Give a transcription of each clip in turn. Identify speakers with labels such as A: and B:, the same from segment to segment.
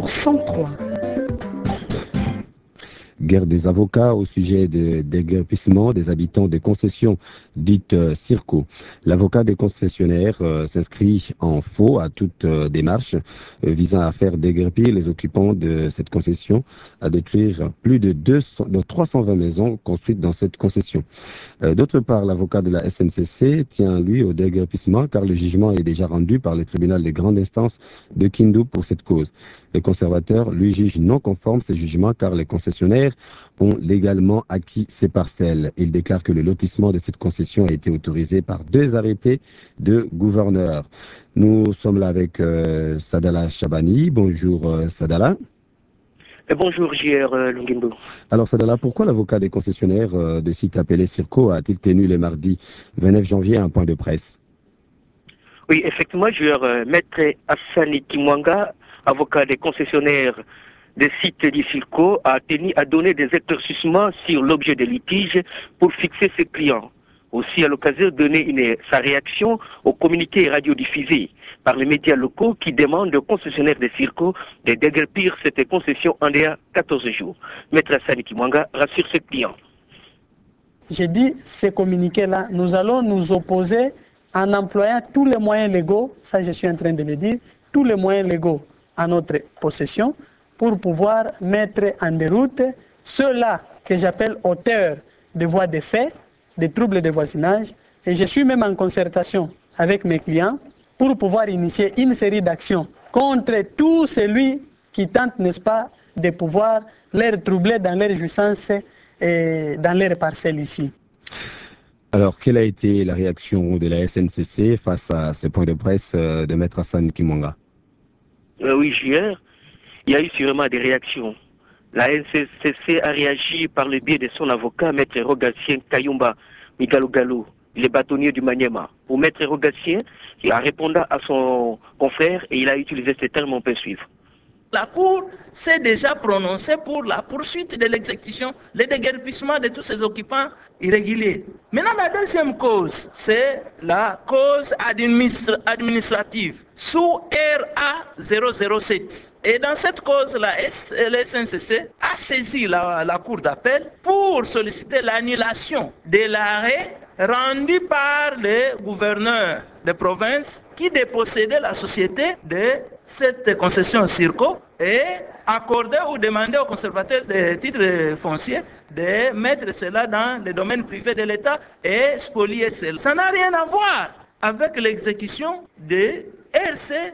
A: sur 103.
B: Guerre des avocats au sujet des déguerpissement des habitants des concessions dites Circo. L'avocat des concessionnaires s'inscrit en faux à toute démarche visant à faire déguerpir les occupants de cette concession, à détruire plus de 320 maisons construites dans cette concession. D'autre part, l'avocat de la SNCC tient, lui, au déguerpissement car le jugement est déjà rendu par le tribunal de grande instance de Kindu pour cette cause. Les conservateurs, lui, jugent non conforme ces jugements car les concessionnaires ont légalement acquis ces parcelles. Il déclare que le lotissement de cette concession a été autorisé par 2 arrêtés de gouverneur. Nous sommes là avec Sadala Chabani. Bonjour Sadala.
C: Bonjour JR Lungimbo.
B: Alors Sadala, pourquoi l'avocat des concessionnaires de site appelé Circo a-t-il tenu le mardi 29 janvier un point de presse?
C: Oui, effectivement, JR, Maître Hassani Kimwanga, avocat des concessionnaires des sites du Circo, a tenu à donner des éclaircissements sur l'objet des litiges pour fixer ses clients. Aussi, à l'occasion, donner sa réaction au communiqué radiodiffusé par les médias locaux qui demandent aux concessionnaires des Circo de déguerpir cette concession en déjà 14 jours. Maître Hassani Kimwanga rassure ses clients.
A: J'ai dit, ces communiqués-là, nous allons nous opposer en employant tous les moyens légaux, ça je suis en train de le dire, tous les moyens légaux à notre possession pour pouvoir mettre en déroute ceux-là que j'appelle auteurs de voies de fait, des troubles de voisinage. Et je suis même en concertation avec mes clients pour pouvoir initier une série d'actions contre tout celui qui tente, n'est-ce pas, de pouvoir les troubler dans leur jouissance et dans leurs parcelles ici.
B: Alors, quelle a été la réaction de la SNCC face à ce point de presse de Maître Hassani Kimwanga?
C: Oui, JR, il y a eu sûrement des réactions. La SNCC a réagi par le biais de son avocat, Maître Rogatien Kayumba Migalogalo, le bâtonnier du Maniema. Pour Maître Rogatien, il a répondu à son confrère et il a utilisé ces termes, on peut suivre.
D: La Cour s'est déjà prononcée pour la poursuite de l'exécution, le déguerpissement de tous ces occupants irréguliers. Maintenant, la deuxième cause, c'est la cause administrative sous RA 007. Et dans cette cause, la SNCC a saisi la Cour d'appel pour solliciter l'annulation de l'arrêt rendu par le gouverneur de province qui dépossédait la société de cette concession Circo et accorder ou demander aux conservateurs des titres fonciers de mettre cela dans le domaine privé de l'État et spolier cela. Ça n'a rien à voir avec l'exécution de RC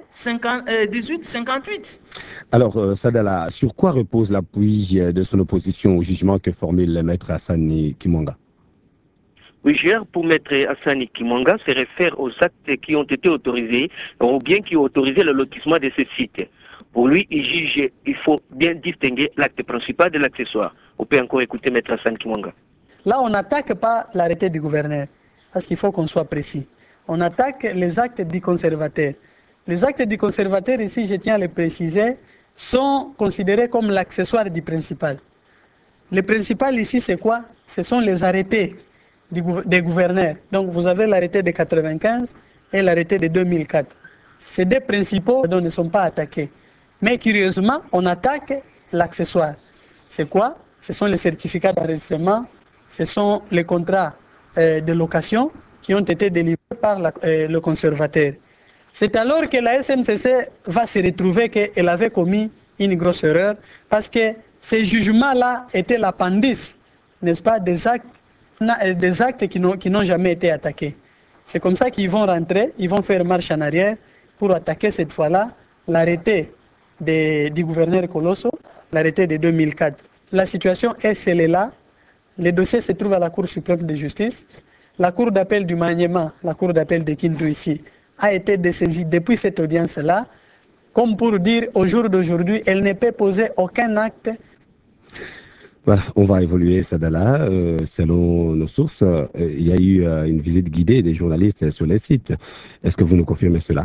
D: 1858.
B: Alors, Sadala, sur quoi repose l'appui de son opposition au jugement que formule le Maître Hassani Kimwanga?
C: Oui, JR, pour Maître Hassani Kimwanga, se réfère aux actes qui ont été autorisés ou bien qui ont autorisé le lotissement de ces sites. Pour lui, il juge qu'il faut bien distinguer l'acte principal de l'accessoire. On peut encore écouter Maître Hassani Kimwanga.
A: Là, on n'attaque pas l'arrêté du gouverneur, parce qu'il faut qu'on soit précis. On attaque les actes du conservateur. Les actes du conservateur, ici, je tiens à le préciser, sont considérés comme l'accessoire du principal. Le principal ici, c'est quoi? Ce sont les arrêtés des gouverneurs. Donc, vous avez l'arrêté de 95 et l'arrêté de 2004. Ces 2 principaux ne sont pas attaqués. Mais curieusement, on attaque l'accessoire. C'est quoi? Ce sont les certificats d'enregistrement, ce sont les contrats de location qui ont été délivrés par le conservateur. C'est alors que la SNCC va se retrouver qu'elle avait commis une grosse erreur parce que ces jugements-là étaient l'appendice, n'est-ce pas, des actes qui n'ont jamais été attaqués. C'est comme ça qu'ils vont rentrer, ils vont faire marche en arrière pour attaquer cette fois-là l'arrêté du gouverneur Colosso, l'arrêté de 2004. La situation est celle-là. Le dossier se trouve à la Cour suprême de justice. La Cour d'appel du Maniema, la Cour d'appel de Kindu ici, a été dessaisie depuis cette audience-là, comme pour dire au jour d'aujourd'hui, elle ne peut poser aucun acte.
B: Voilà, on va évoluer, Sadala. Selon nos sources, il y a eu une visite guidée des journalistes sur les sites. Est-ce que vous nous confirmez cela?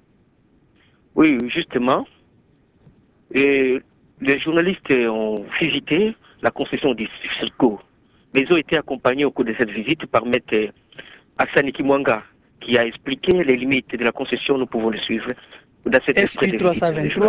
C: Oui, justement. Et les journalistes ont visité la concession du Circo. Mais ils ont été accompagnés au cours de cette visite par Maître Hassani Kimwanga, qui a expliqué les limites de la concession. Nous pouvons le suivre dans cette
A: SQ 323,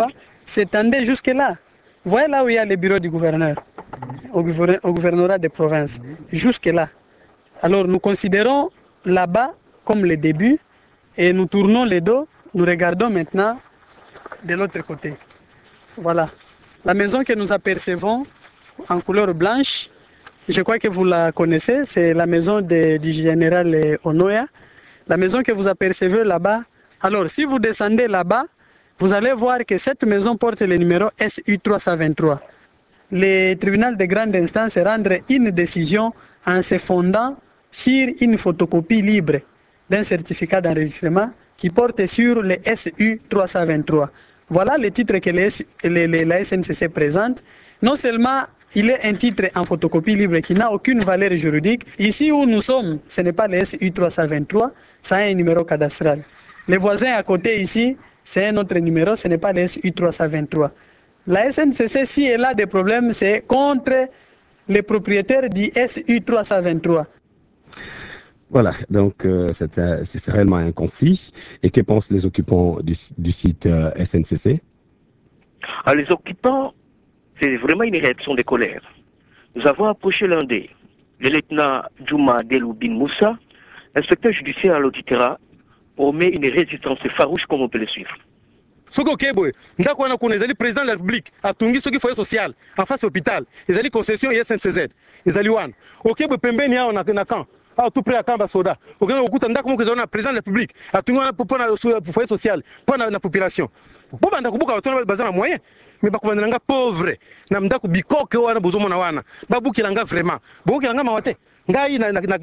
A: s'étendait jusque-là. Vous voyez là où il y a les bureaux du gouverneur, au gouvernorat des provinces, jusque-là. Alors nous considérons là-bas comme le début et nous tournons les dos, nous regardons maintenant de l'autre côté. Voilà. La maison que nous apercevons en couleur blanche, je crois que vous la connaissez, c'est la maison du général Onoya. La maison que vous apercevez là-bas. Alors si vous descendez là-bas, vous allez voir que cette maison porte le numéro SU 323. Le tribunal de grande instance rendre une décision en se fondant sur une photocopie libre d'un certificat d'enregistrement qui porte sur le SU 323. Voilà le titre que la SNCC présente. Non seulement il est un titre en photocopie libre qui n'a aucune valeur juridique. Ici où nous sommes, ce n'est pas le SU 323, ça a un numéro cadastral. Les voisins à côté ici, c'est un autre numéro, ce n'est pas le SU 323. La SNCC, si elle a des problèmes, c'est contre les propriétaires du SU 323.
B: Voilà, donc c'est réellement un conflit. Et que pensent les occupants du site SNCC?
C: Les occupants, c'est vraiment une réaction de colère. Nous avons approché l'un d'eux, le lieutenant Djouma Deloubin Moussa, inspecteur judiciaire à l'Auditera, promet une résistance farouche comme on peut le suivre.
E: Soko Keboy, ndako wana kuna ezali président de la République atungi soki foyer social en face hôpital ezali concession ya SNCZ ezali wana okeboy pembeni yao na kan tout près à Kamba Soda okena okuta ndako moko ezali na président de la République atungi wana pour na foyer social pour na population bo banda kubuka batona bazana moyen mais bakubandana nga pauvre na ndako bikoke wana bozomona wana babukila nga vraiment bokila nga mawate ngai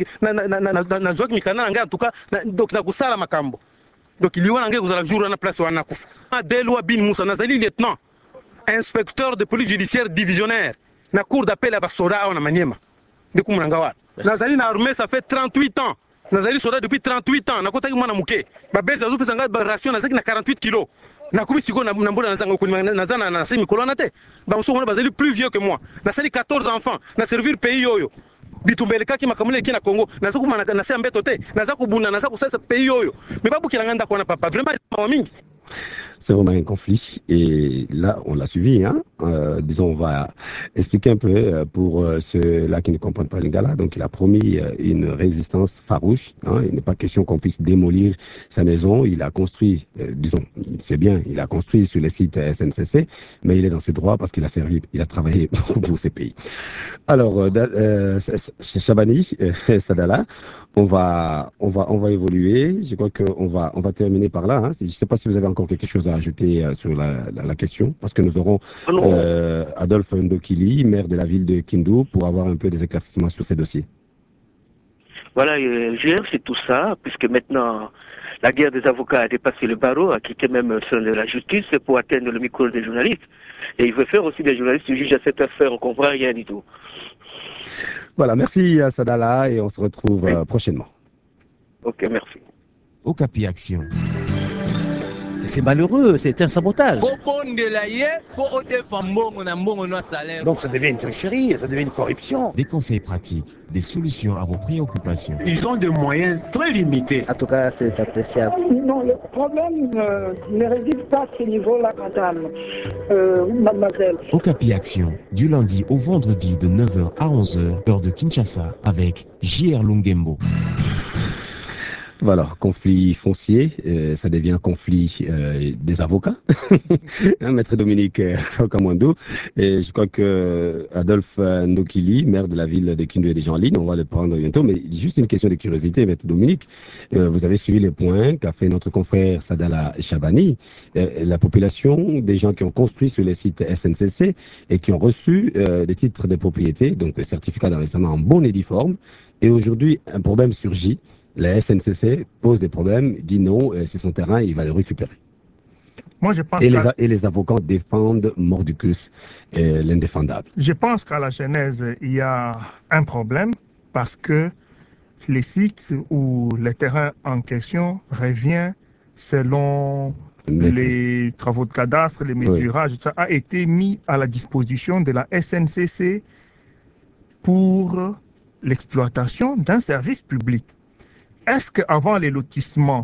E: na zwaki mikana nga en tout cas donc na kusala makambo. Donc il y a un jour à la place où on a coupé. Deloua Bin Moussa Nazali, lieutenant, inspecteur de police judiciaire divisionnaire, na cour d'appel à Bassora en Maniema. De Koumangawa. Nazali na armée, ça fait 38 ans. Nazali soldat depuis 38 ans. Na kota ki mwana muke. Ba belle ça fait sanga ration nazaki na 48 kilos. Na kubi siko na mbona nazanga ko nazana na semi kolona te. Ba muso mwana bazali plus vieux que moi. Nazali 14 enfants. Na servir pays yoyo. Bitumbeleka ki makamule ki na Congo naza ku na se ambeto te naza ku bunda naza ku sasa pays yoyo mais pas bukila nganda kwa na papa vraiment mingi.
B: C'est vraiment un conflit et là on l'a suivi hein. Disons on va expliquer un peu pour ceux-là qui ne comprennent pas Lingala. Donc il a promis une résistance farouche hein. Il n'est pas question qu'on puisse démolir sa maison. Il a construit disons c'est bien, il a construit sur les sites SNCC mais il est dans ses droits parce qu'il a servi, il a travaillé pour ces pays. Alors Chabani Sadala, on va évoluer. Je crois qu'on va terminer par là hein. Je ne sais pas si vous avez encore quelque chose à ajouter sur la question, parce que nous aurons Adolphe Ndokili, maire de la ville de Kindu, pour avoir un peu des éclaircissements sur ces dossiers.
C: Voilà, GR, c'est tout ça, puisque maintenant la guerre des avocats a dépassé le barreau, a quitté même celle de la justice pour atteindre le micro des journalistes. Et il veut faire aussi des journalistes juges à cette affaire, on ne comprend rien du tout.
B: Voilà, merci Sadala, et on se retrouve prochainement.
C: Ok, merci.
F: Okapi Action. C'est malheureux, c'est un sabotage.
G: Donc ça devient une tricherie, ça devient une corruption.
F: Des conseils pratiques, des solutions à vos préoccupations.
G: Ils ont des moyens très limités.
H: En tout cas, c'est appréciable.
I: Non, le problème ne réside pas à ce niveau-là, madame, mademoiselle.
F: Okapi Action, du lundi au vendredi de 9h à 11h, heure de Kinshasa, avec J.R. Lungembo.
B: Voilà, conflit foncier, ça devient conflit des avocats. Hein, Maître Dominique Kamwando. Et je crois que Adolphe Ndokili, maire de la ville de Kindu, est déjà en ligne. On va le prendre bientôt. Mais juste une question de curiosité, Maître Dominique. Vous avez suivi les points qu'a fait notre confrère Sadala Chabani. La population, des gens qui ont construit sur les sites SNCC et qui ont reçu des titres de propriété, donc des certificats d'enregistrement en bonne et due forme. Et aujourd'hui, un problème surgit. La SNCC pose des problèmes, dit non, c'est son terrain, il va le récupérer.
J: Moi, je pense
B: et les avocats défendent mordicus l'indéfendable.
J: Je pense qu'à la Genèse, il y a un problème parce que les sites ou les terrains en question reviennent selon les travaux de cadastre, les mesurages, oui. Ça a été mis à la disposition de la SNCC pour l'exploitation d'un service public. Est-ce qu'avant les lotissements,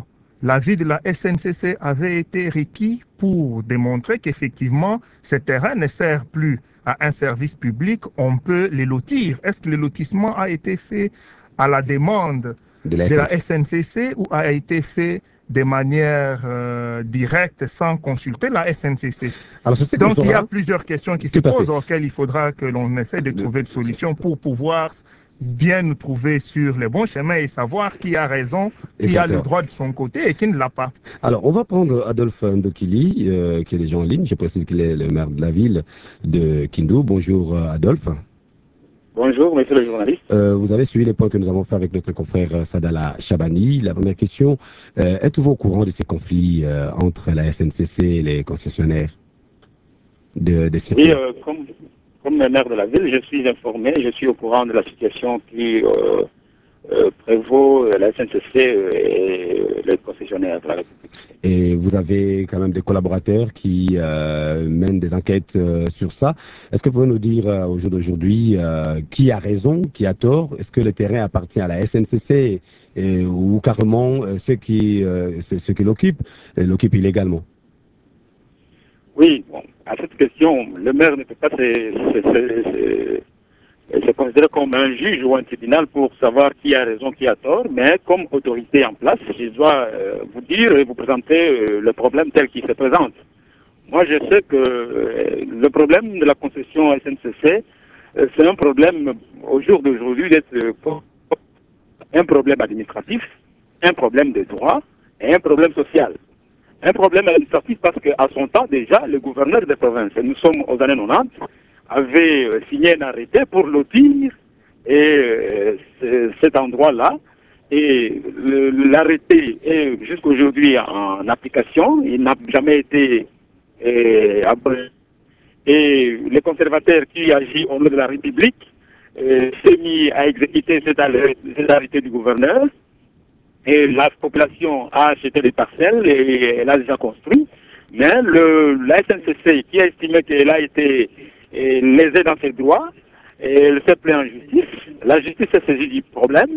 J: l'avis de la SNCC avait été requis pour démontrer qu'effectivement, ces terrains ne servent plus à un service public, on peut les lotir. Est-ce que le lotissement a été fait à la demande de la SNCC ou a été fait de manière directe sans consulter la SNCC?
B: Alors,
J: donc il y a plusieurs questions qui se posent auxquelles il faudra que l'on essaie de trouver des solutions pour pouvoir bien nous trouver sur les bons chemins et savoir qui a raison, qui a le droit de son côté et qui ne l'a pas.
B: Alors, on va prendre Adolphe Ndokili, qui est déjà en ligne. Je précise qu'il est le maire de la ville de Kindu. Bonjour Adolphe.
H: Bonjour, monsieur le journaliste.
B: Vous avez suivi les points que nous avons fait avec notre confrère Sadala Chabani. La première question, êtes-vous au courant de ces conflits entre la SNCC et les concessionnaires de circuits?
H: Oui, comme maire de la ville, je suis informé, je suis au courant de la situation qui prévaut la SNCC et les concessionnaires de la République.
B: Et vous avez quand même des collaborateurs qui mènent des enquêtes sur ça. Est-ce que vous pouvez nous dire au jour d'aujourd'hui qui a raison, qui a tort? Est-ce que le terrain appartient à la SNCC ou carrément ceux qui l'occupent illégalement?
H: Oui, bon, à cette question, le maire ne peut pas se considérer comme un juge ou un tribunal pour savoir qui a raison, qui a tort, mais comme autorité en place, je dois vous dire et vous présenter le problème tel qu'il se présente. Moi, je sais que le problème de la concession SNCC, c'est un problème au jour d'aujourd'hui d'être un problème administratif, un problème de droit et un problème social. Un problème administratif parce qu'à son temps, déjà, le gouverneur des provinces, nous sommes aux années 90, avait signé un arrêté pour lotir cet endroit-là. Et l'arrêté est jusqu'aujourd'hui en application. Il n'a jamais été aboli. Et les conservateurs qui agissent au nom de la République s'est mis à exécuter cet arrêté du gouverneur. Et la population a acheté des parcelles et elle a déjà construit. Mais la SNCC, qui a estimé qu'elle a été lésée dans ses droits, elle s'est plainte en justice. La justice s'est saisie du problème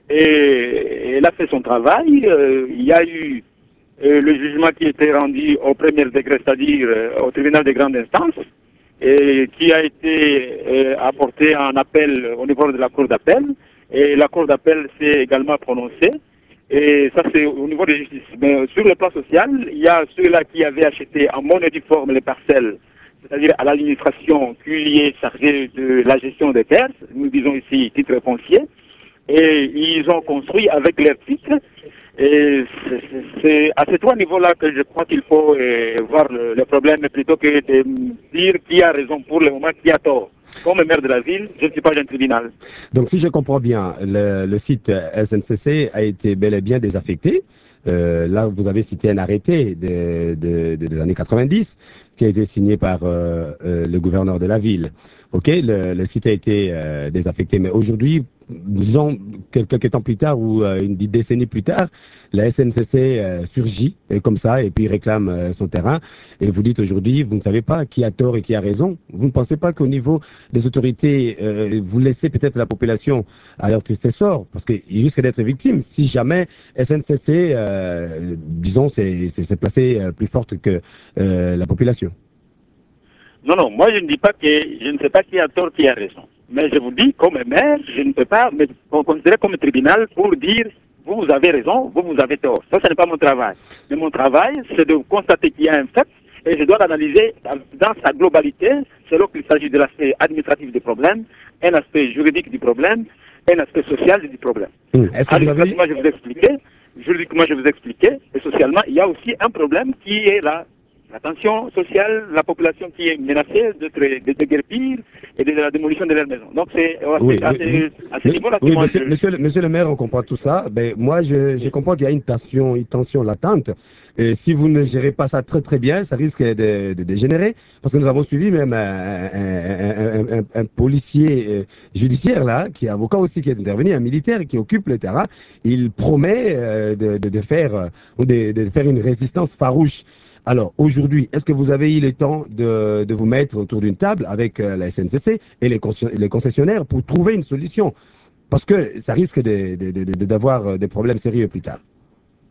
H: et elle a fait son travail. Il y a eu le jugement qui était rendu au premier degré, c'est-à-dire au tribunal de grande instance, et qui a été apporté en appel au niveau de la cour d'appel. Et la cour d'appel s'est également prononcée. Et ça, c'est au niveau de la justice. Mais sur le plan social, il y a ceux-là qui avaient acheté en monnaie difforme les parcelles, c'est-à-dire à l'administration qui est chargée de la gestion des terres, nous disons ici titre foncier, et ils ont construit avec leurs titres. Et c'est à ces trois niveaux-là que je crois qu'il faut voir le problème plutôt que de dire qui a raison pour le moment, qui a tort. Comme maire de la ville, je ne suis pas un tribunal.
B: Donc si je comprends bien, le site SNCC a été bel et bien désaffecté. Là, vous avez cité un arrêté des années 90 qui a été signé par le gouverneur de la ville. Ok, le site a été désaffecté, mais aujourd'hui, disons quelques temps plus tard ou une décennie plus tard, la SNCC surgit comme ça et puis réclame son terrain. Et vous dites aujourd'hui, vous ne savez pas qui a tort et qui a raison. Vous ne pensez pas qu'au niveau des autorités, vous laissez peut-être la population à leur triste sort, parce qu'ils risquent d'être victimes si jamais SNCC, disons, s'est placée plus forte que la population.
H: Non, moi je ne dis pas que je ne sais pas qui a tort, qui a raison. Mais je vous dis, comme maire, je ne peux pas me considérer comme tribunal pour dire vous avez raison, vous avez tort. Ça, ce n'est pas mon travail. Mais mon travail, c'est de constater qu'il y a un fait et je dois l'analyser dans sa globalité, selon qu'il s'agit de l'aspect administratif du problème, un aspect juridique du problème, un aspect social du problème. Administrativement, je vous expliquais, juridiquement, je vous expliquais, et socialement, il y a aussi un problème qui est là. La tension sociale, la population qui est menacée de déguerpir et de la démolition de leurs maisons. Donc c'est à ce niveau-là que moi
B: monsieur le maire, on comprend tout ça. Ben, moi, je comprends qu'il y a une tension latente. Et si vous ne gérez pas ça très bien, ça risque de dégénérer. Parce que nous avons suivi même un policier judiciaire, là, qui est avocat aussi, qui est intervenu, un militaire qui occupe le terrain. Il promet de faire une résistance farouche. Alors, aujourd'hui, est-ce que vous avez eu le temps de vous mettre autour d'une table avec la SNCC et les concessionnaires pour trouver une solution? Parce que ça risque d'avoir des problèmes sérieux plus tard.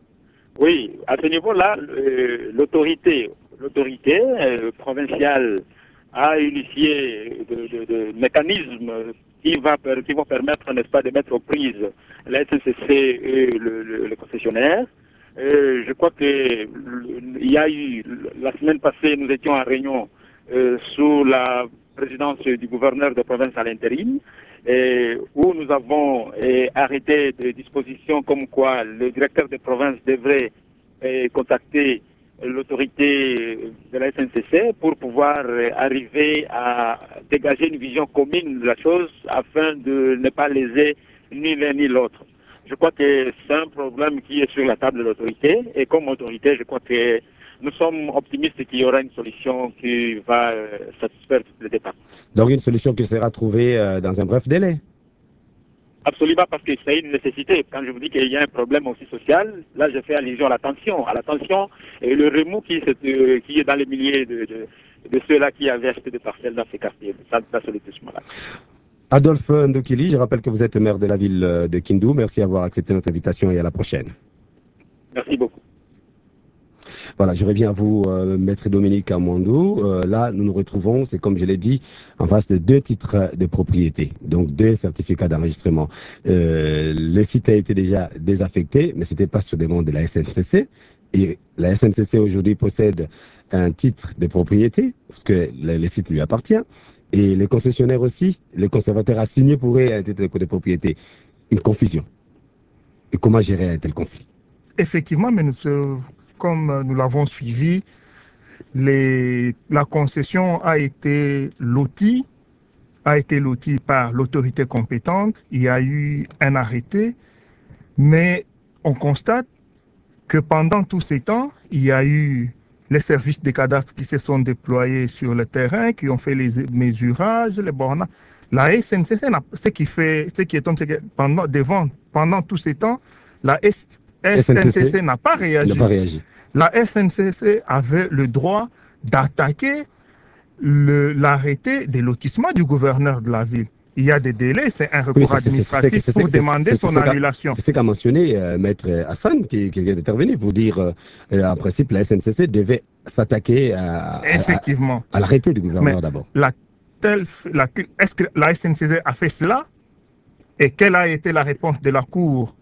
H: Oui, à ce niveau-là, l'autorité provinciale a initié de mécanismes qui vont permettre, n'est-ce pas, de mettre aux prises la SNCC et le concessionnaire. Je crois que il y a eu, la semaine passée, nous étions en réunion sous la présidence du gouverneur de province à l'intérim, où nous avons arrêté des dispositions comme quoi le directeur de province devrait contacter l'autorité de la SNCC pour pouvoir arriver à dégager une vision commune de la chose afin de ne pas léser ni l'un ni l'autre. Je crois que c'est un problème qui est sur la table de l'autorité et comme autorité, je crois que nous sommes optimistes qu'il y aura une solution qui va satisfaire tous les départements.
B: Donc une solution qui sera trouvée dans un bref délai?
H: Absolument, parce que c'est une nécessité. Quand je vous dis qu'il y a un problème aussi social, là je fais allusion à la tension et le remous qui est dans les milliers de ceux-là qui avaient acheté des parcelles dans ces quartiers, dans ce lotissement-là.
B: Adolphe Ndokili, je rappelle que vous êtes maire de la ville de Kindu. Merci d'avoir accepté notre invitation et à la prochaine.
H: Merci beaucoup.
B: Voilà, je reviens à vous, Maître Dominique Amwandou. Là, nous nous retrouvons, c'est comme je l'ai dit, en face de 2 titres de propriété, donc 2 certificats d'enregistrement. Le site a été déjà désaffecté, mais ce n'était pas sur demande de la SNCC. Et la SNCC aujourd'hui possède un titre de propriété, parce que le site lui appartient. Et les concessionnaires aussi, les conservateurs a signé pour eux un titre de propriété. Une confusion. Et comment gérer un tel conflit?
J: Effectivement, mais comme nous l'avons suivi, la concession a été lotie par l'autorité compétente. Il y a eu un arrêté, mais on constate que pendant tous ces temps, il y a eu les services de cadastre qui se sont déployés sur le terrain, qui ont fait les mesurages, les bornes. La SNCC, ce qui étonne, c'est que pendant tous ces temps, la SNCC n'a pas réagi. La SNCC avait le droit d'attaquer l'arrêté des lotissements du gouverneur de la ville. Il y a des délais, c'est un recours administratif pour demander son annulation.
B: C'est ce qu'a mentionné Maître Hassan qui vient d'intervenir pour dire, en principe, la SNCC devait s'attaquer à l'arrêté du gouverneur d'abord.
J: Est-ce que la SNCC a fait cela? Et quelle a été la réponse de la Cour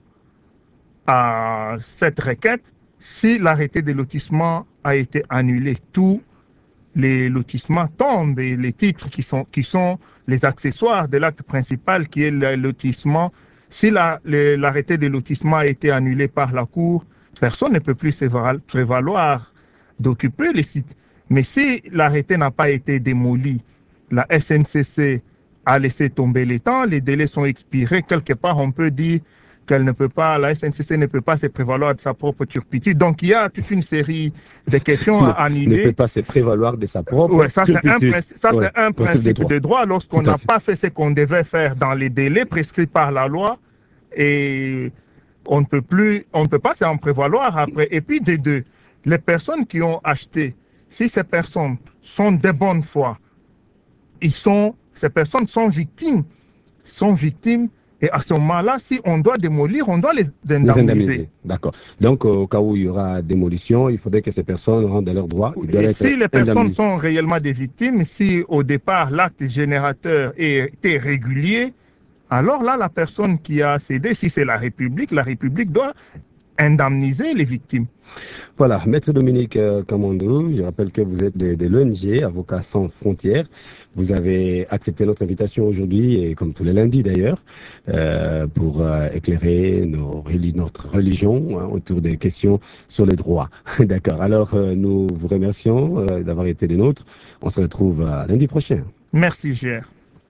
J: à cette requête? Si l'arrêté des lotissements a été annulé, tous les lotissements tombent et les titres qui sont les accessoires de l'acte principal qui est le lotissement. Si l'arrêté des lotissements a été annulé par la Cour, personne ne peut plus se prévaloir d'occuper les sites. Mais si l'arrêté n'a pas été démoli, la SNCC a laissé tomber les temps, les délais sont expirés, quelque part on peut dire la SNCC ne peut pas se prévaloir de sa propre turpitude. Donc il y a toute une série de questions à annuler.
B: Ne peut pas se prévaloir de sa propre
J: turpitude. Ça c'est un principe de droit lorsqu'on n'a pas fait ce qu'on devait faire dans les délais prescrits par la loi et on ne peut pas s'en prévaloir après. Et puis des deux, les personnes qui ont acheté, si ces personnes sont de bonne foi, ces personnes sont victimes. Et à ce moment-là, si on doit démolir, on doit les indemniser.
B: D'accord. Donc, au cas où il y aura démolition, il faudrait que ces personnes rendent leurs droits.
J: Et si les personnes sont réellement des victimes, si au départ l'acte générateur était régulier, alors là, la personne qui a cédé, si c'est la République doit indemniser les victimes.
B: Voilà, Maître Dominique Kamandou, je rappelle que vous êtes de l'ONG Avocats sans frontières. Vous avez accepté notre invitation aujourd'hui, et comme tous les lundis d'ailleurs, pour éclairer notre religion autour des questions sur les droits. D'accord, alors nous vous remercions d'avoir été des nôtres. On se retrouve lundi prochain.
J: Merci, Gérard.